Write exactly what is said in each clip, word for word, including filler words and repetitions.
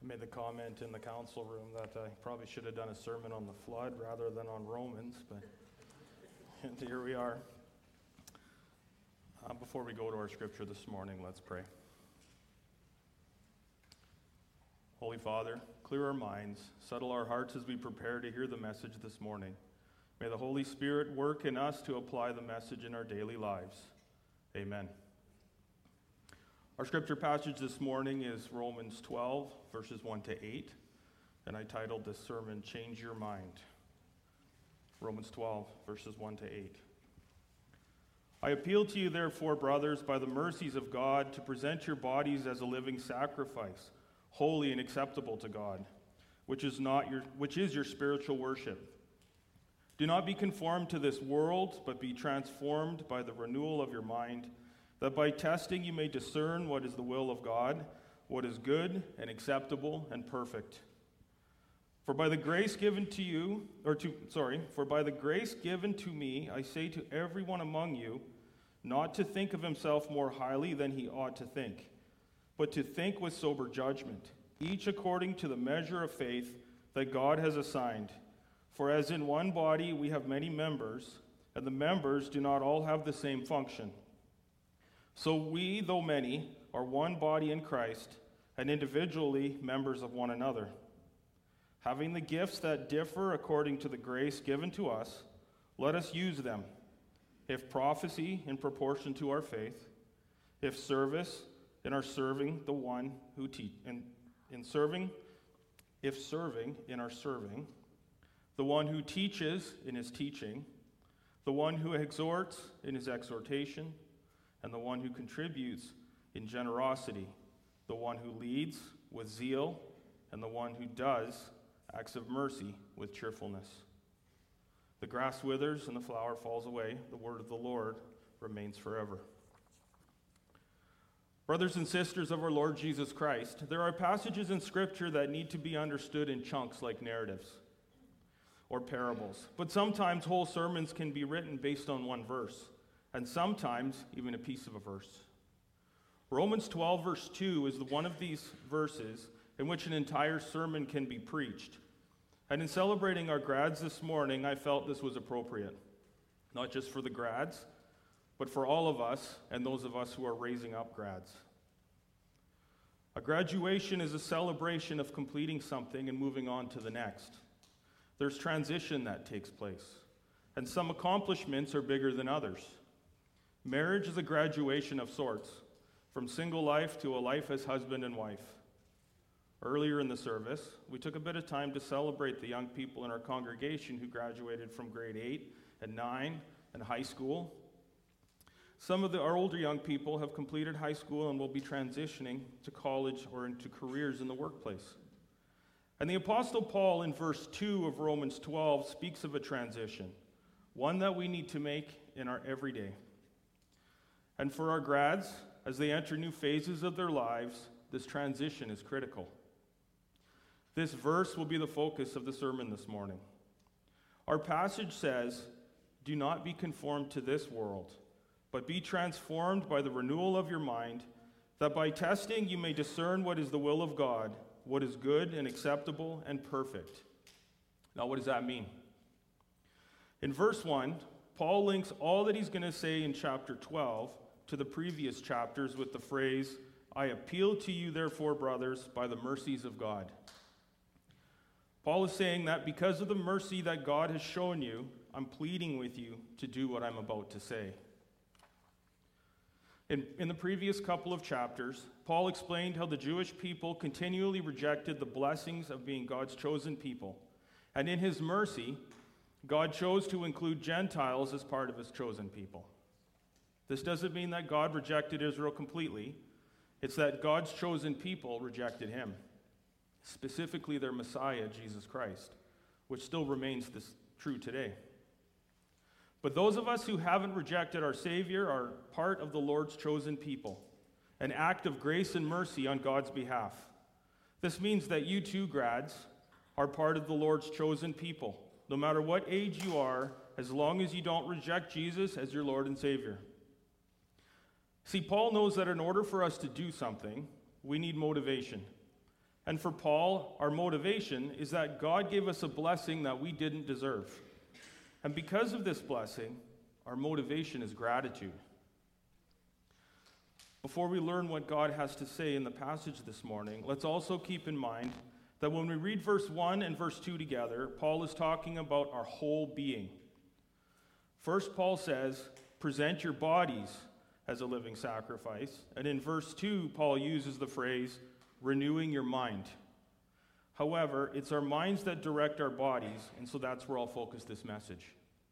I made the comment in the council room that I probably should have done a sermon on the flood rather than on Romans, but and here we are. Uh, before we go to our scripture this morning, let's pray. Holy Father, clear our minds, settle our hearts as we prepare to hear the message this morning. May the Holy Spirit work in us to apply the message in our daily lives. Amen. Our scripture passage this morning is Romans twelve, verses one to eight, and I titled this sermon, Change Your Mind. Romans twelve, verses one to eight. I appeal to you, therefore, brothers, by the mercies of God, to present your bodies as a living sacrifice, holy and acceptable to God, which is not your, which is your spiritual worship. Do not be conformed to this world, but be transformed by the renewal of your mind, that by testing you may discern what is the will of God, what is good and acceptable and perfect. For by the grace given to you, or to, sorry, for by the grace given to me, I say to everyone among you, not to think of himself more highly than he ought to think, but to think with sober judgment, each according to the measure of faith that God has assigned. For as in one body we have many members, and the members do not all have the same function. So we, though many, are one body in Christ, and individually members of one another. Having the gifts that differ according to the grace given to us, let us use them. If prophecy, in proportion to our faith; if service, in our serving the one who teach, in, in serving, if serving, in our serving, the one who teaches in his teaching, the one who exhorts in his exhortation, and the one who contributes in generosity, the one who leads with zeal, and the one who does acts of mercy with cheerfulness. The grass withers and the flower falls away. The word of the Lord remains forever. Brothers and sisters of our Lord Jesus Christ, there are passages in Scripture that need to be understood in chunks like narratives or parables. But sometimes whole sermons can be written based on one verse, and sometimes even a piece of a verse. Romans twelve, verse two is one of these verses in which an entire sermon can be preached. And in celebrating our grads this morning, I felt this was appropriate, not just for the grads, but for all of us and those of us who are raising up grads. A graduation is a celebration of completing something and moving on to the next. There's transition that takes place, and some accomplishments are bigger than others. Marriage is a graduation of sorts, from single life to a life as husband and wife. Earlier in the service, we took a bit of time to celebrate the young people in our congregation who graduated from grade eight and nine and high school. Some of the, our older young people have completed high school and will be transitioning to college or into careers in the workplace. And the Apostle Paul in verse two of Romans twelve speaks of a transition, one that we need to make in our everyday. And for our grads, as they enter new phases of their lives, this transition is critical. This verse will be the focus of the sermon this morning. Our passage says, "Do not be conformed to this world, but be transformed by the renewal of your mind, that by testing you may discern what is the will of God, what is good and acceptable and perfect." Now, what does that mean? In verse one, Paul links all that he's going to say in chapter twelve to the previous chapters with the phrase, "I appeal to you, therefore, brothers, by the mercies of God." Paul is saying that because of the mercy that God has shown you, I'm pleading with you to do what I'm about to say. In, in the previous couple of chapters, Paul explained how the Jewish people continually rejected the blessings of being God's chosen people. And in his mercy, God chose to include Gentiles as part of his chosen people. This doesn't mean that God rejected Israel completely. It's that God's chosen people rejected him, specifically their Messiah, Jesus Christ, which still remains this true today. But those of us who haven't rejected our Savior are part of the Lord's chosen people, an act of grace and mercy on God's behalf. This means that you too, grads, are part of the Lord's chosen people, no matter what age you are, as long as you don't reject Jesus as your Lord and Savior. See, Paul knows that in order for us to do something, we need motivation. And for Paul, our motivation is that God gave us a blessing that we didn't deserve. And because of this blessing, our motivation is gratitude. Before we learn what God has to say in the passage this morning, let's also keep in mind that when we read verse one and verse two together, Paul is talking about our whole being. First, Paul says, present your bodies as a living sacrifice. And in verse two, Paul uses the phrase, renewing your mind. However, it's our minds that direct our bodies, and so that's where I'll focus this message.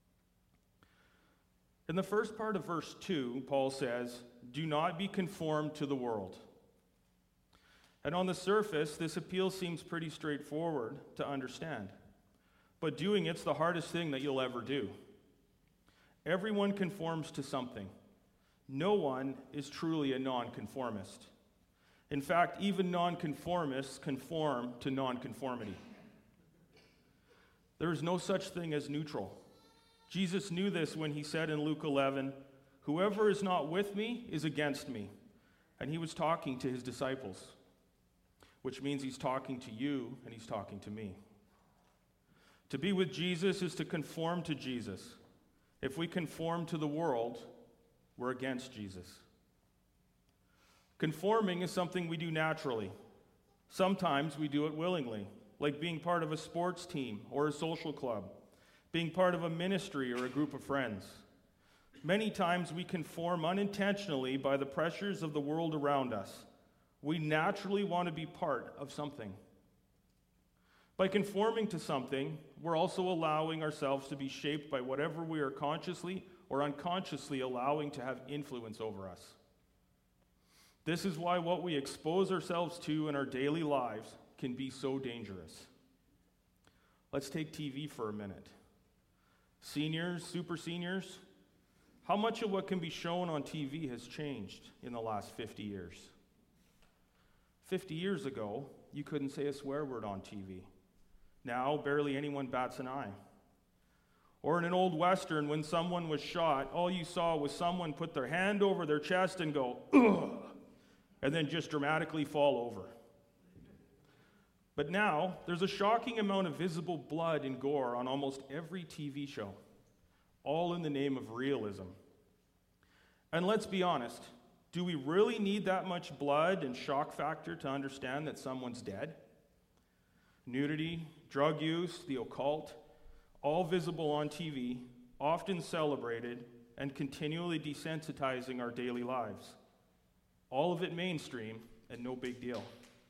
In the first part of verse two, Paul says, do not be conformed to the world. And on the surface, this appeal seems pretty straightforward to understand. But doing it's the hardest thing that you'll ever do. Everyone conforms to something. No one is truly a nonconformist. In fact, even nonconformists conform to nonconformity. There is no such thing as neutral. Jesus knew this when he said in Luke eleven, whoever is not with me is against me. And he was talking to his disciples, which means he's talking to you and he's talking to me. To be with Jesus is to conform to Jesus. If we conform to the world, we're against Jesus. Conforming is something we do naturally. Sometimes we do it willingly, like being part of a sports team or a social club, being part of a ministry or a group of friends. Many times we conform unintentionally by the pressures of the world around us. We naturally want to be part of something. By conforming to something, we're also allowing ourselves to be shaped by whatever we are consciously or unconsciously allowing to have influence over us. This is why what we expose ourselves to in our daily lives can be so dangerous. Let's take T V for a minute. Seniors, super seniors, how much of what can be shown on T V has changed in the last fifty years? fifty years ago, you couldn't say a swear word on T V. Now, barely anyone bats an eye. Or in an old Western, when someone was shot, all you saw was someone put their hand over their chest and go, ugh, and then just dramatically fall over. But now, there's a shocking amount of visible blood and gore on almost every T V show, all in the name of realism. And let's be honest, do we really need that much blood and shock factor to understand that someone's dead? Nudity, drug use, the occult, all visible on T V, often celebrated, and continually desensitizing our daily lives. All of it mainstream and no big deal.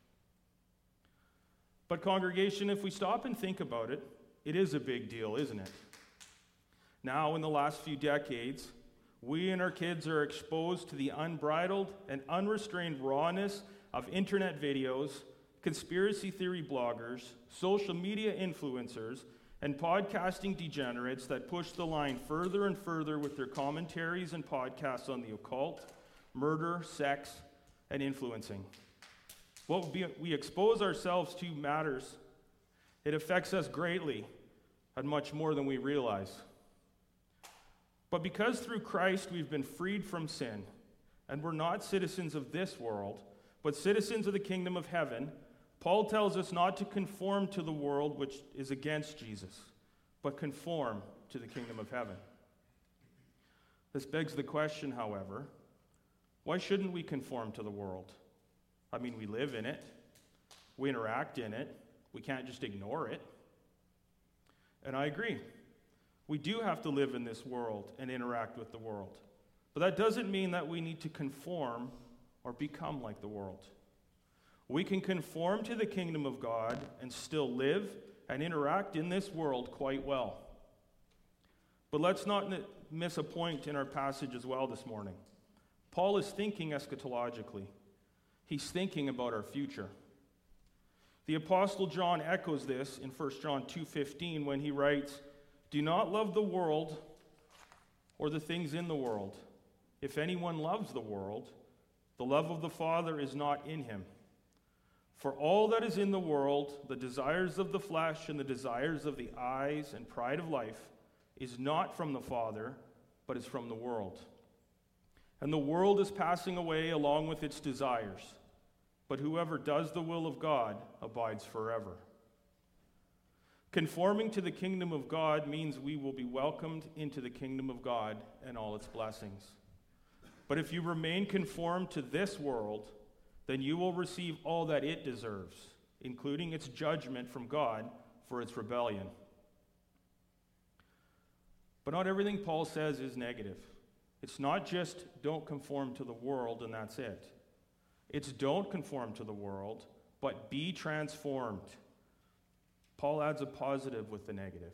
But congregation, if we stop and think about it, it is a big deal, isn't it? Now, in the last few decades, we and our kids are exposed to the unbridled and unrestrained rawness of internet videos, conspiracy theory bloggers, social media influencers, and podcasting degenerates that push the line further and further with their commentaries and podcasts on the occult, murder, sex, and influencing. What we expose ourselves to matters. It affects us greatly and much more than we realize. But because through Christ we've been freed from sin, and we're not citizens of this world, but citizens of the kingdom of heaven, Paul tells us not to conform to the world which is against Jesus, but conform to the kingdom of heaven. This begs the question, however, why shouldn't we conform to the world? I mean, we live in it, we interact in it, we can't just ignore it. And I agree. We do have to live in this world and interact with the world. But that doesn't mean that we need to conform or become like the world. We can conform to the kingdom of God and still live and interact in this world quite well. But let's not miss a point in our passage as well this morning. Paul is thinking eschatologically. He's thinking about our future. The Apostle John echoes this in First John two fifteen when he writes, "Do not love the world or the things in the world. If anyone loves the world, the love of the Father is not in him. For all that is in the world, the desires of the flesh and the desires of the eyes and pride of life, is not from the Father, but is from the world. And the world is passing away along with its desires. but whoever does the will of God abides forever. Conforming to the kingdom of God means we will be welcomed into the kingdom of God and all its blessings. But if you remain conformed to this world, then you will receive all that it deserves, including its judgment from God for its rebellion. But not everything Paul says is negative. It's not just don't conform to the world and that's it. It's don't conform to the world, but be transformed. Paul adds a positive with the negative.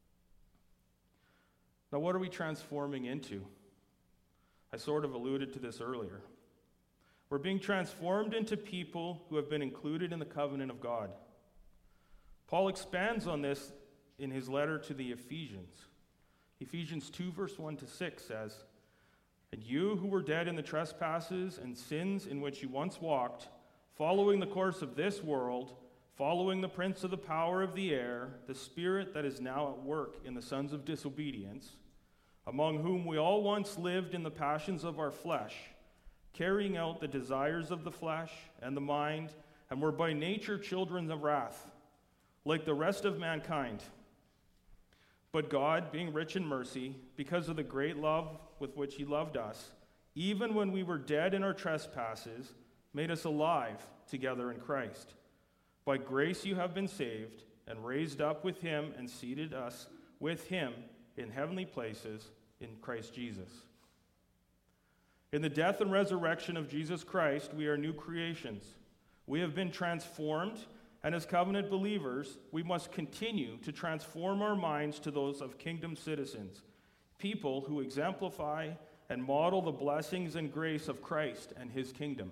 Now, what are we transforming into? I sort of alluded to this earlier. We're being transformed into people who have been included in the covenant of God. Paul expands on this in his letter to the Ephesians. Ephesians two, verse one to six says, "And you who were dead in the trespasses and sins in which you once walked, following the course of this world, following the prince of the power of the air, the spirit that is now at work in the sons of disobedience, among whom we all once lived in the passions of our flesh, carrying out the desires of the flesh and the mind, and were by nature children of wrath, like the rest of mankind. But God, being rich in mercy, because of the great love with which he loved us, even when we were dead in our trespasses, made us alive together in Christ. By grace you have been saved, and raised up with him, and seated us with him in heavenly places in Christ Jesus. In the death and resurrection of Jesus Christ, we are new creations. We have been transformed, and as covenant believers, we must continue to transform our minds to those of kingdom citizens, people who exemplify and model the blessings and grace of Christ and his kingdom.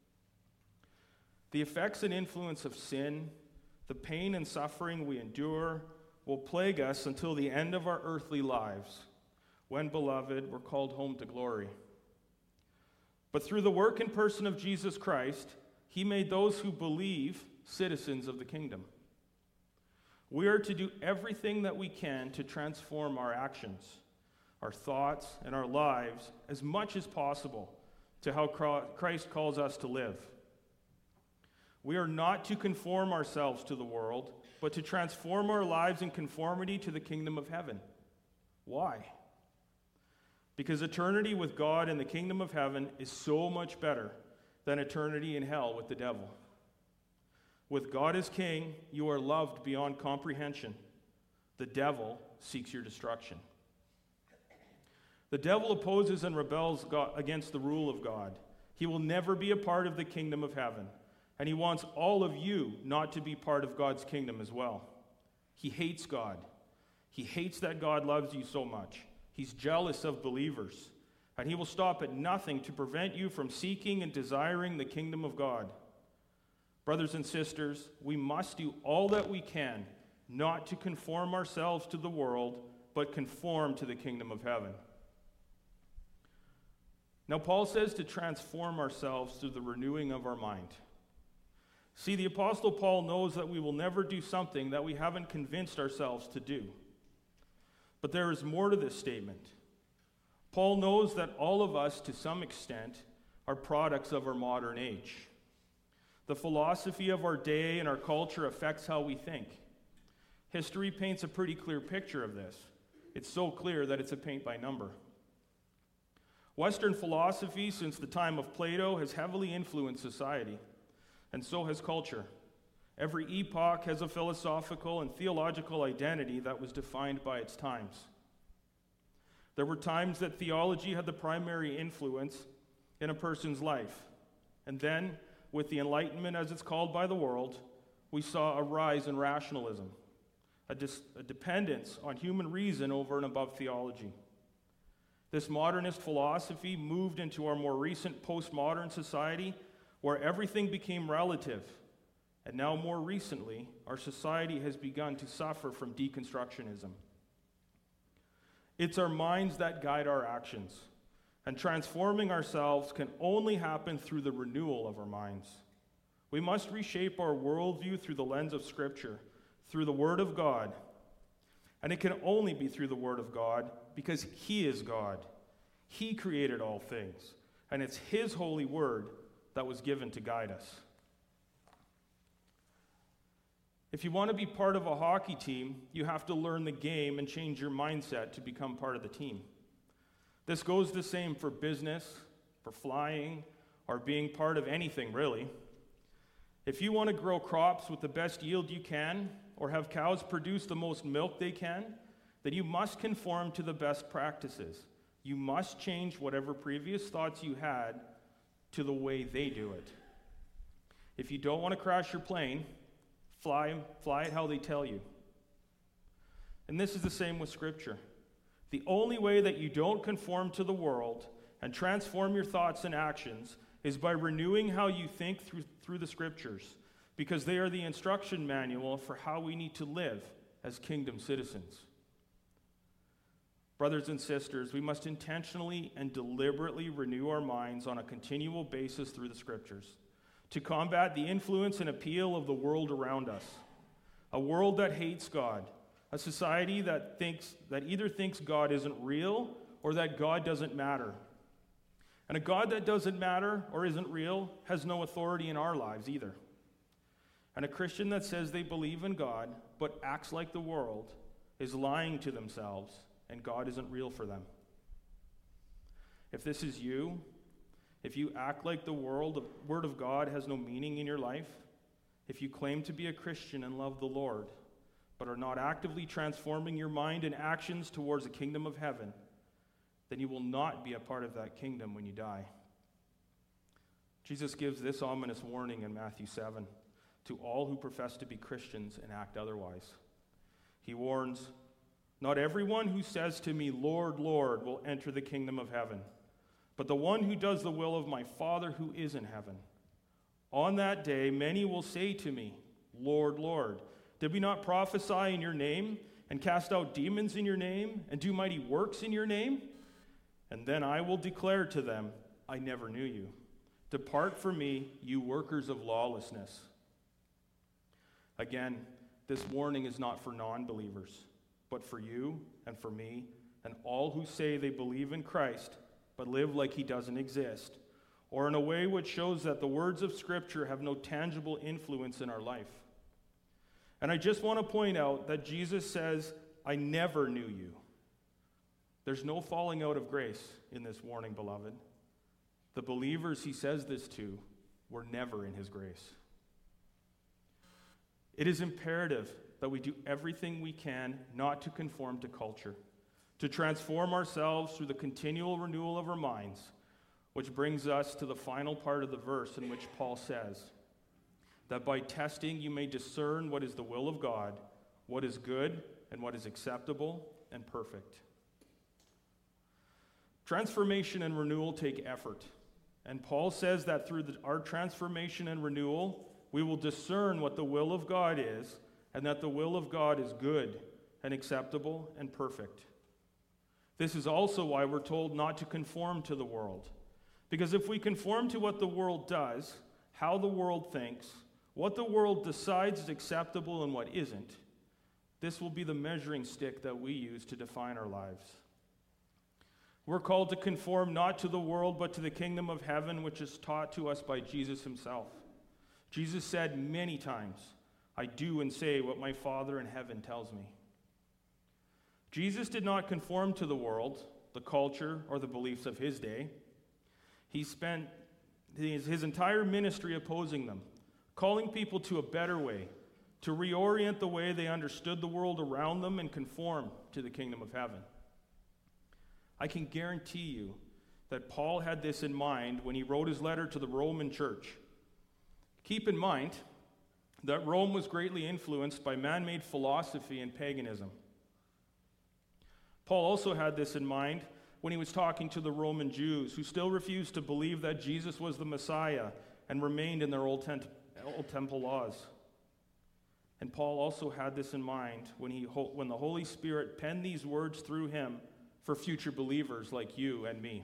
The effects and influence of sin, the pain and suffering we endure, will plague us until the end of our earthly lives, when, beloved, we're called home to glory. But through the work and person of Jesus Christ, he made those who believe citizens of the kingdom. We are to do everything that we can to transform our actions, our thoughts, and our lives as much as possible to how Christ calls us to live. We are not to conform ourselves to the world, but to transform our lives in conformity to the kingdom of heaven. Why? Because eternity with God in the kingdom of heaven is so much better than eternity in hell with the devil. With God as king, you are loved beyond comprehension. The devil seeks your destruction. The devil opposes and rebels God against the rule of God. He will never be a part of the kingdom of heaven. And he wants all of you not to be part of God's kingdom as well. He hates God. He hates that God loves you so much. He's jealous of believers. And he will stop at nothing to prevent you from seeking and desiring the kingdom of God. Brothers and sisters, we must do all that we can not to conform ourselves to the world, but conform to the kingdom of heaven. Now, Paul says to transform ourselves through the renewing of our mind. See, the Apostle Paul knows that we will never do something that we haven't convinced ourselves to do. But there is more to this statement. Paul knows that all of us, to some extent, are products of our modern age. The philosophy of our day and our culture affects how we think. History paints a pretty clear picture of this. It's so clear that it's a paint by number. Western philosophy, since the time of Plato, has heavily influenced society. And so has culture. Every epoch has a philosophical and theological identity that was defined by its times. There were times that theology had the primary influence in a person's life. And then, with the Enlightenment, as it's called by the world, we saw a rise in rationalism, a, dis- a dependence on human reason over and above theology. This modernist philosophy moved into our more recent postmodern society, where everything became relative. And now, more recently, our society has begun to suffer from deconstructionism. It's our minds that guide our actions, and transforming ourselves can only happen through the renewal of our minds. We must reshape our worldview through the lens of Scripture, through the Word of God. And it can only be through the Word of God because He is God. He created all things, and it's His holy Word that was given to guide us. If you want to be part of a hockey team, you have to learn the game and change your mindset to become part of the team. This goes the same for business, for flying, or being part of anything, really. If you want to grow crops with the best yield you can, or have cows produce the most milk they can, then you must conform to the best practices. You must change whatever previous thoughts you had to the way they do it. If you don't want to crash your plane, fly, fly it how they tell you. And this is the same with Scripture. The only way that you don't conform to the world and transform your thoughts and actions is by renewing how you think through, through the Scriptures, because they are the instruction manual for how we need to live as kingdom citizens. Brothers and sisters, we must intentionally and deliberately renew our minds on a continual basis through the Scriptures to combat the influence and appeal of the world around us, a world that hates God, a society that thinks that either thinks God isn't real or that God doesn't matter. And a God that doesn't matter or isn't real has no authority in our lives either. And a Christian that says they believe in God but acts like the world is lying to themselves, and God isn't real for them. If this is you, if you act like the world, the Word of God has no meaning in your life, if you claim to be a Christian and love the Lord, but are not actively transforming your mind and actions towards the kingdom of heaven, then you will not be a part of that kingdom when you die. Jesus gives this ominous warning in Matthew seven to all who profess to be Christians and act otherwise. He warns, "Not everyone who says to me, 'Lord, Lord,' will enter the kingdom of heaven, but the one who does the will of my Father who is in heaven. On that day, many will say to me, 'Lord, Lord, did we not prophesy in your name and cast out demons in your name and do mighty works in your name?' And then I will declare to them, 'I never knew you. Depart from me, you workers of lawlessness.'" Again, this warning is not for non-believers, but for you and for me and all who say they believe in Christ but live like he doesn't exist, or in a way which shows that the words of Scripture have no tangible influence in our life. And I just want to point out that Jesus says, "I never knew you." There's no falling out of grace in this warning, beloved. The believers he says this to were never in his grace. It is imperative that we do everything we can not to conform to culture, to transform ourselves through the continual renewal of our minds, which brings us to the final part of the verse in which Paul says that by testing you may discern what is the will of God, what is good, and what is acceptable and perfect. Transformation and renewal take effort, and Paul says that through the, our transformation and renewal, we will discern what the will of God is, and that the will of God is good and acceptable and perfect. This is also why we're told not to conform to the world. Because if we conform to what the world does, how the world thinks, what the world decides is acceptable and what isn't, this will be the measuring stick that we use to define our lives. We're called to conform not to the world, but to the kingdom of heaven, which is taught to us by Jesus himself. Jesus said many times, "I do and say what my Father in heaven tells me." Jesus did not conform to the world, the culture, or the beliefs of his day. He spent his, his entire ministry opposing them, calling people to a better way, to reorient the way they understood the world around them and conform to the kingdom of heaven. I can guarantee you that Paul had this in mind when he wrote his letter to the Roman church. Keep in mind that Rome was greatly influenced by man-made philosophy and paganism. Paul also had this in mind when he was talking to the Roman Jews who still refused to believe that Jesus was the Messiah and remained in their old, tent, old temple laws. And Paul also had this in mind when, he, when the Holy Spirit penned these words through him for future believers like you and me.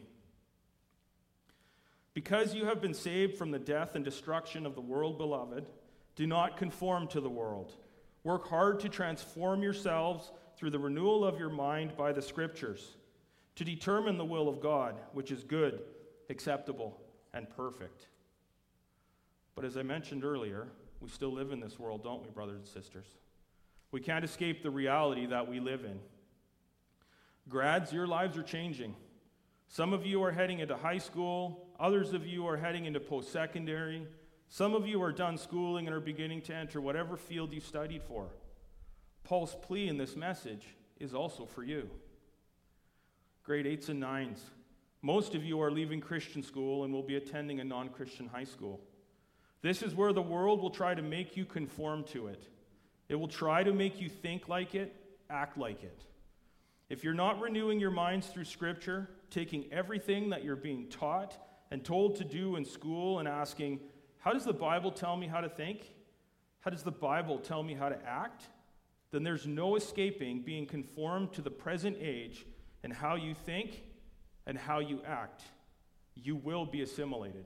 Because you have been saved from the death and destruction of the world, beloved, do not conform to the world. Work hard to transform yourselves through the renewal of your mind by the Scriptures, to determine the will of God, which is good, acceptable, and perfect. But as I mentioned earlier, we still live in this world, don't we, brothers and sisters? We can't escape the reality that we live in. Grads, your lives are changing. Some of you are heading into high school. Others of you are heading into post-secondary. Some of you are done schooling and are beginning to enter whatever field you studied for. Paul's plea in this message is also for you. Grade eights and nines. Most of you are leaving Christian school and will be attending a non-Christian high school. This is where the world will try to make you conform to it. It will try to make you think like it, act like it. If you're not renewing your minds through Scripture, taking everything that you're being taught and told to do in school and asking, how does the Bible tell me how to think? How does the Bible tell me how to act? Then there's no escaping being conformed to the present age and how you think and how you act. You will be assimilated.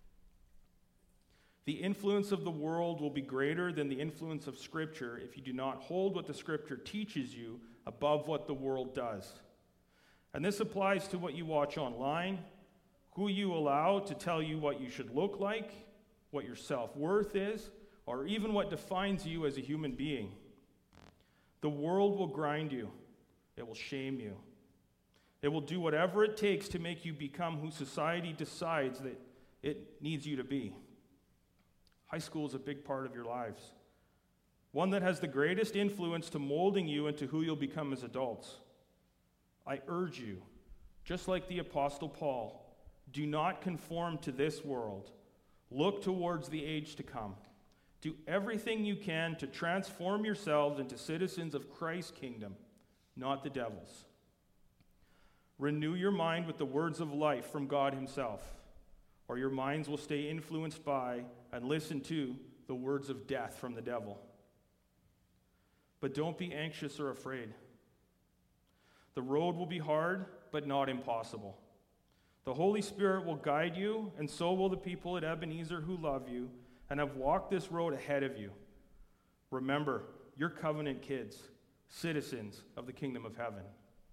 The influence of the world will be greater than the influence of Scripture if you do not hold what the Scripture teaches you above what the world does. And this applies to what you watch online, who you allow to tell you what you should look like, what your self-worth is, or even what defines you as a human being. The world will grind you. It will shame you. It will do whatever it takes to make you become who society decides that it needs you to be. High school is a big part of your lives, one that has the greatest influence to molding you into who you'll become as adults. I urge you, just like the Apostle Paul, do not conform to this world. Look towards the age to come. Do everything you can to transform yourselves into citizens of Christ's kingdom, not the devil's. Renew your mind with the words of life from God himself, or your minds will stay influenced by and listen to the words of death from the devil. But don't be anxious or afraid. The road will be hard, but not impossible. The Holy Spirit will guide you, and so will the people at Ebenezer who love you and have walked this road ahead of you. Remember, you're covenant kids, citizens of the kingdom of heaven.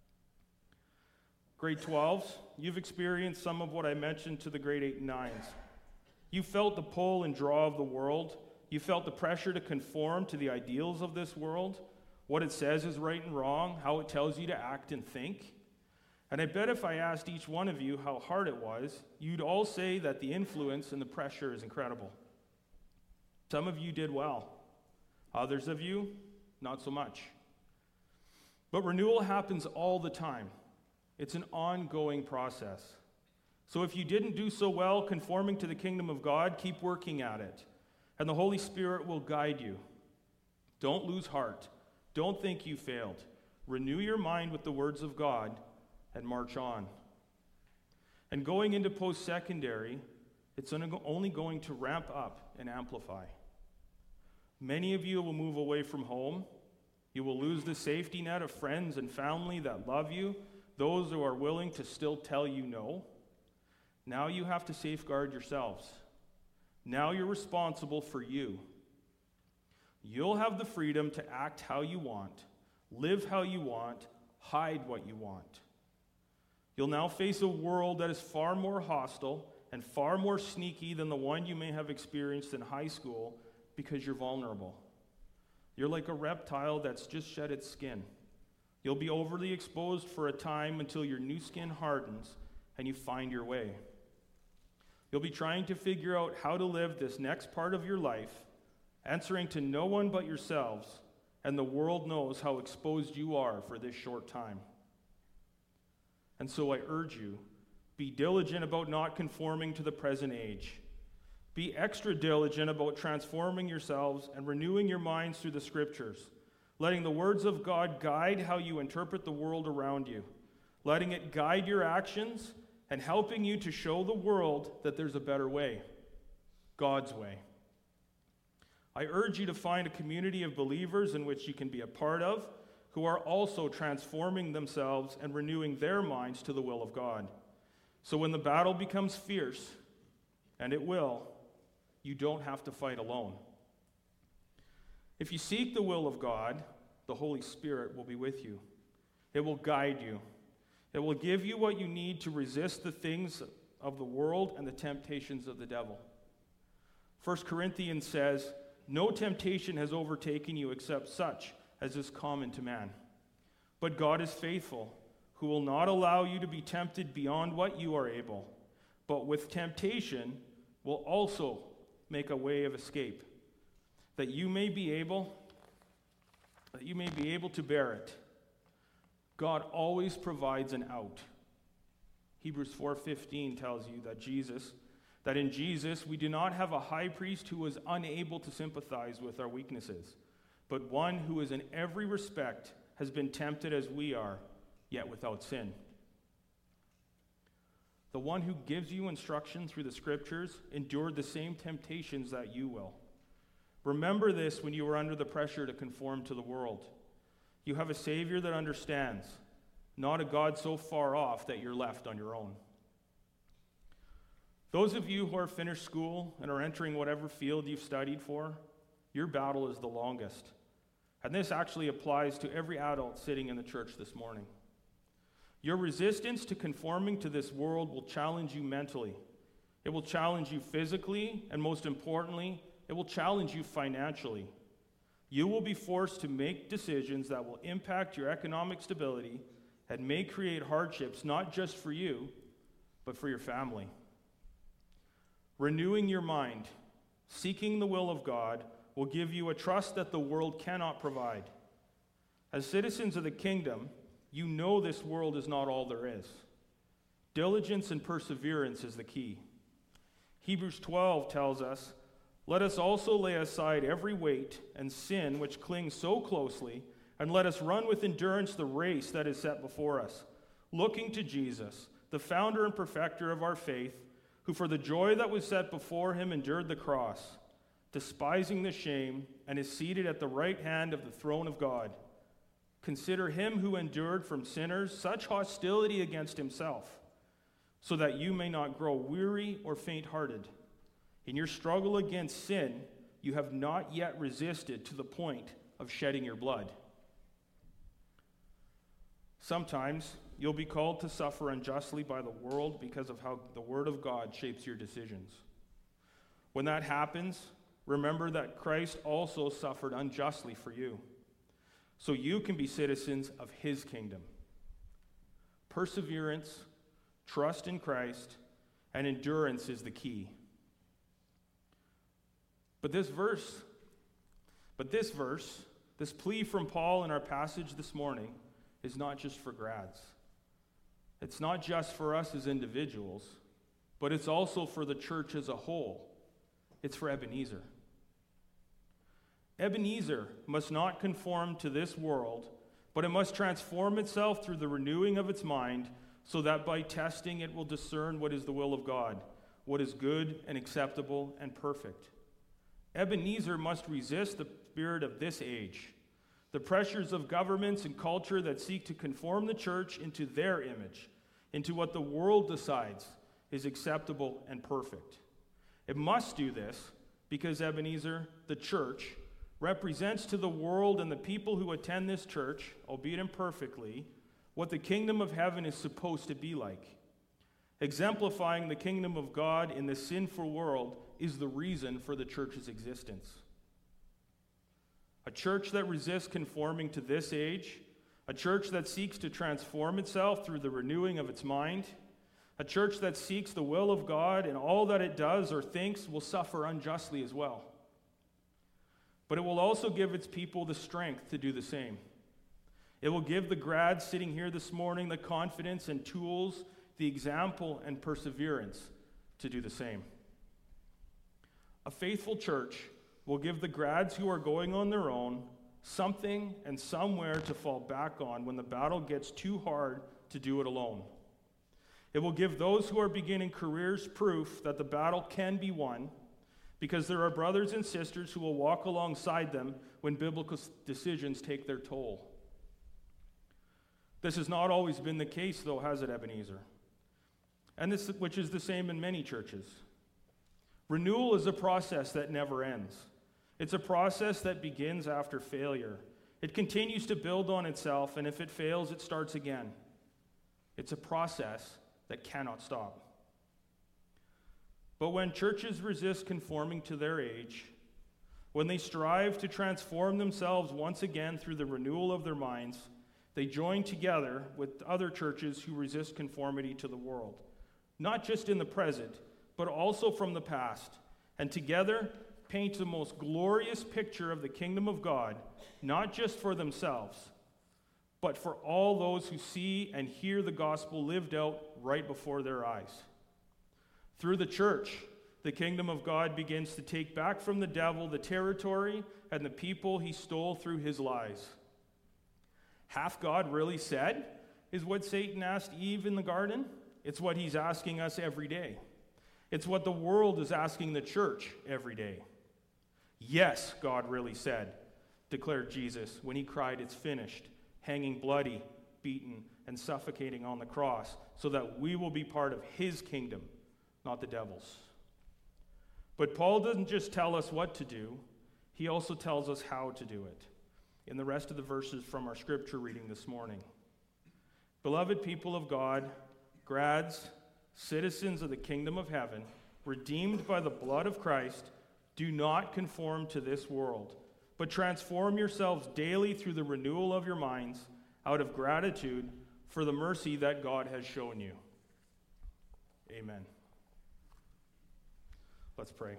Grade twelves, you've experienced some of what I mentioned to the grade eight and nines. You felt the pull and draw of the world. You felt the pressure to conform to the ideals of this world, what it says is right and wrong, how it tells you to act and think. And I bet if I asked each one of you how hard it was, you'd all say that the influence and the pressure is incredible. Some of you did well. Others of you, not so much. But renewal happens all the time. It's an ongoing process. So if you didn't do so well conforming to the kingdom of God, keep working at it. And the Holy Spirit will guide you. Don't lose heart. Don't think you failed. Renew your mind with the words of God and march on. And going into post-secondary, it's only going to ramp up and amplify. Many of you will move away from home. You will lose the safety net of friends and family that love you, those who are willing to still tell you no. Now you have to safeguard yourselves. Now you're responsible for you. You'll have the freedom to act how you want, live how you want, hide what you want. You'll now face a world that is far more hostile and far more sneaky than the one you may have experienced in high school because you're vulnerable. You're like a reptile that's just shed its skin. You'll be overly exposed for a time until your new skin hardens and you find your way. You'll be trying to figure out how to live this next part of your life, answering to no one but yourselves, and the world knows how exposed you are for this short time. And so I urge you, be diligent about not conforming to the present age. Be extra diligent about transforming yourselves and renewing your minds through the Scriptures, letting the words of God guide how you interpret the world around you, letting it guide your actions, and helping you to show the world that there's a better way, God's way. I urge you to find a community of believers in which you can be a part of, who are also transforming themselves and renewing their minds to the will of God. So when the battle becomes fierce, and it will, you don't have to fight alone. If you seek the will of God, the Holy Spirit will be with you. It will guide you. It will give you what you need to resist the things of the world and the temptations of the devil. First Corinthians says, no temptation has overtaken you except such as is common to man. But God is faithful, who will not allow you to be tempted beyond what you are able, but with temptation will also make a way of escape, that you may be able, that you may be able to bear it. God always provides an out. Hebrews four fifteen tells you that Jesus, that in Jesus we do not have a high priest who is unable to sympathize with our weaknesses, but one who is in every respect has been tempted as we are, yet without sin. The one who gives you instruction through the scriptures endured the same temptations that you will. Remember this when you are under the pressure to conform to the world. You have a Savior that understands, not a God so far off that you're left on your own. Those of you who are finished school and are entering whatever field you've studied for, your battle is the longest. And this actually applies to every adult sitting in the church this morning. Your resistance to conforming to this world will challenge you mentally. It will challenge you physically, and most importantly, it will challenge you financially. You will be forced to make decisions that will impact your economic stability and may create hardships not just for you, but for your family. Renewing your mind, seeking the will of God, will give you a trust that the world cannot provide. As citizens of the kingdom, you know this world is not all there is. Diligence and perseverance is the key. Hebrews twelve tells us, "Let us also lay aside every weight and sin which clings so closely, and let us run with endurance the race that is set before us, looking to Jesus, the founder and perfecter of our faith, who for the joy that was set before him endured the cross, despising the shame, and is seated at the right hand of the throne of God. Consider him who endured from sinners such hostility against himself, so that you may not grow weary or faint-hearted. In your struggle against sin, you have not yet resisted to the point of shedding your blood." Sometimes you'll be called to suffer unjustly by the world because of how the Word of God shapes your decisions. When that happens, remember that Christ also suffered unjustly for you, so you can be citizens of his kingdom. Perseverance, trust in Christ, and endurance is the key. But this verse, but this verse, this plea from Paul in our passage this morning is not just for grads. It's not just for us as individuals, but it's also for the church as a whole. It's for Ebenezer. Ebenezer must not conform to this world, but it must transform itself through the renewing of its mind, so that by testing it will discern what is the will of God, what is good and acceptable and perfect. Ebenezer must resist the spirit of this age, the pressures of governments and culture that seek to conform the church into their image, into what the world decides is acceptable and perfect. It must do this because Ebenezer, the church, represents to the world and the people who attend this church, albeit imperfectly, what the kingdom of heaven is supposed to be like. Exemplifying the kingdom of God in the sinful world is the reason for the church's existence. A church that resists conforming to this age, a church that seeks to transform itself through the renewing of its mind, a church that seeks the will of God in all that it does or thinks will suffer unjustly as well. But it will also give its people the strength to do the same. It will give the grads sitting here this morning the confidence and tools, the example and perseverance to do the same. A faithful church will give the grads who are going on their own something and somewhere to fall back on when the battle gets too hard to do it alone. It will give those who are beginning careers proof that the battle can be won, because there are brothers and sisters who will walk alongside them when biblical decisions take their toll. This has not always been the case, though, has it, Ebenezer? And this, which is the same in many churches. Renewal is a process that never ends. It's a process that begins after failure. It continues to build on itself, and if it fails, it starts again. It's a process that cannot stop. But when churches resist conforming to their age, When they strive to transform themselves once again through the renewal of their minds, they join together with other churches who resist conformity to the world, not just in the present, but also from the past, and together paint the most glorious picture of the kingdom of God, not just for themselves, but for all those who see and hear the gospel lived out right before their eyes. Through the church, the kingdom of God begins to take back from the devil the territory and the people he stole through his lies. Hath God really said, is what Satan asked Eve in the garden? It's what he's asking us every day. It's what the world is asking the church every day. Yes, God really said, declared Jesus when he cried, it's finished, hanging bloody, beaten, and suffocating on the cross, so that we will be part of his kingdom, not the devil's. But Paul doesn't just tell us what to do, he also tells us how to do it in the rest of the verses from our scripture reading this morning. Beloved people of God, grads, citizens of the kingdom of heaven, redeemed by the blood of Christ, do not conform to this world, but transform yourselves daily through the renewal of your minds out of gratitude for the mercy that God has shown you. Amen. Let's pray.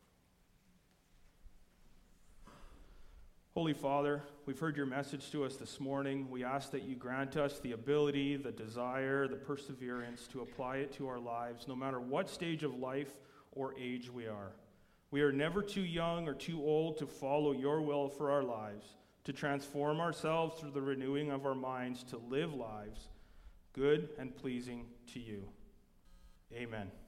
Holy Father, we've heard your message to us this morning. We ask that you grant us the ability, the desire, the perseverance to apply it to our lives, no matter what stage of life or age we are. We are never too young or too old to follow your will for our lives, to transform ourselves through the renewing of our minds, to live lives good and pleasing to you. Amen.